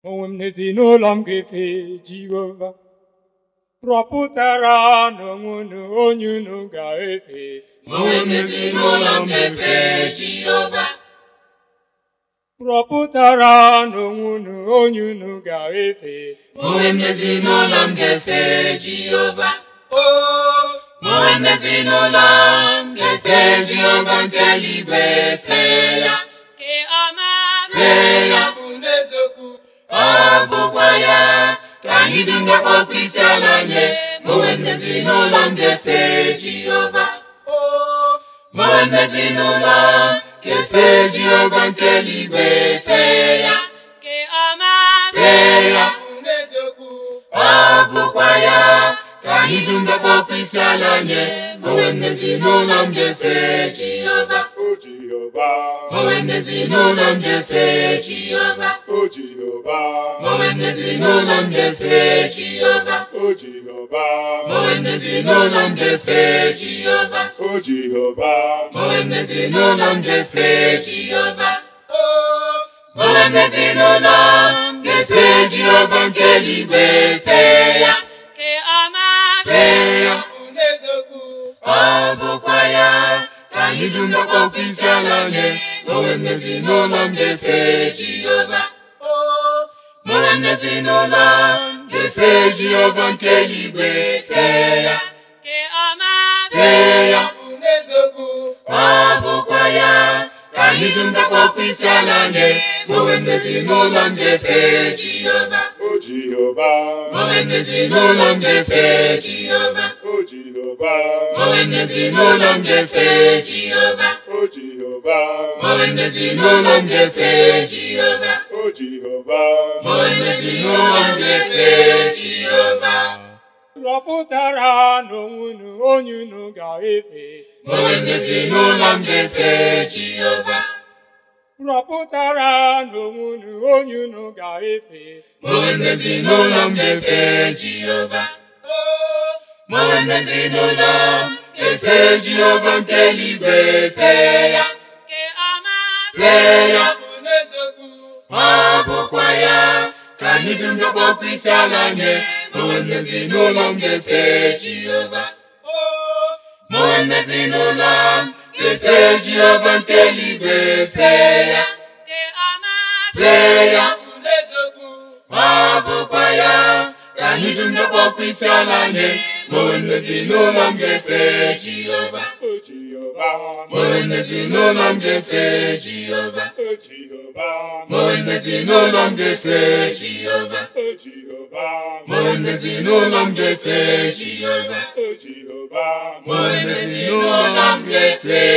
onwe m n'ezinụlọ m ga-efe Jehova. Rọpụtara n'onwe unu onye unu ga-efe. Onwe m n'ezinụlọ m ga-efe Jehova. Rọpụtara n'onwe unu onye unu ga-efe. Onwe m n'ezinụlọ m ga-efe Jehova. Onwe m n'ezinụlọ m ga-efe Jehova nke eluigwe, fee ya. Fee ya bụ n'eziokwu, ọ bụkwa ya ka anyị dum ga-akpọkwa isi ala nye. Onwe m n'ezinụlọ m ga-efe Jehova. Onwe m n'ezinụlọ m ga-efe Jehova nke eluigwe, fee ya. Fee ya bụ n'eziokwu, ọ bụkwa ya ka anyị dum ga-akpọkwa isi ala nye. Onwe m n'ezinụlọ m ga-efe Jehova. O Jehova, Onwe m n'ezinụlọ m ga-efe Jehova. O Jehova, Onwe m n'ezinụlọ m ga-efe Jehova. O Jehova, Onwe m n'ezinụlọ m ga-efe Jehova. O Jehova, Onwe m n'ezinụlọ m ga-efe Jehova. Onwe m n'ezinụlọ m ga-efe Jehova nke eluigwe, fee ya. Fee ya bụ n'eziokwu, ọ bụkwa ya ka anyị dum ga-akpọkwa isi ala nye. Onwe m n'ezinụlọ m ga-efe Jehova. Onwe m n'ezinụlọ m ga-efe Jehova nke eluigwe, fee ya. Fee ya bụ n'eziokwu, ọ bụkwa ya ka anyị dum ga-akpọkwa isi ala nye. Onwe m n'ezinụlọ m ga-efe Jehova. O Jehova, Onwe m n'ezinụlọ m ga-efe Jehova. O Jehova, Onwe m n'ezinụlọ m ga-efe Jehova. O Jehova, Onwe m n'ezinụlọ m ga-efe Jehova. O Jehova, Onwe m n'ezinụlọ m ga-efe Jehova. Rọpụtara n'onwe unu onye unu ga-efe. Onwe m n'ezinụlọ m ga-efe Jehova. Rọpụtara n'onwe unu onye unu ga-efe. Onwe m n'ezinụlọ m ga-efe Jehova. Onwe m n'ezinụlọ m ga-efe Jehova nke eluigwe, fee ya. Fee ya bụ n'eziokwu, ọ bụkwa ya ka anyị dum ga-akpọkwa isi ala nye. Onwe m n'ezinụlọ m ga-efe Jehova. Onwe m n'ezinụlọ m ga-efe Jehova nke eluigwe, fee ya. Fee ya bụ n'eziokwu, ọ bụkwa ya ka anyị dum ga-akpọkwa isi ala nye. Onwe m n'ezinụlọ m ga-efe Jehova. O Jehova, Onwe m n'ezinụlọ m ga-efe Jehova. O Jehova, Onwe m n'ezinụlọ m ga-efe Jehova. O Jehova, Onwe m n'ezinụlọ m ga-efe Jehova. O Jehova, Onwe m n'ezinụlọ m ga-efe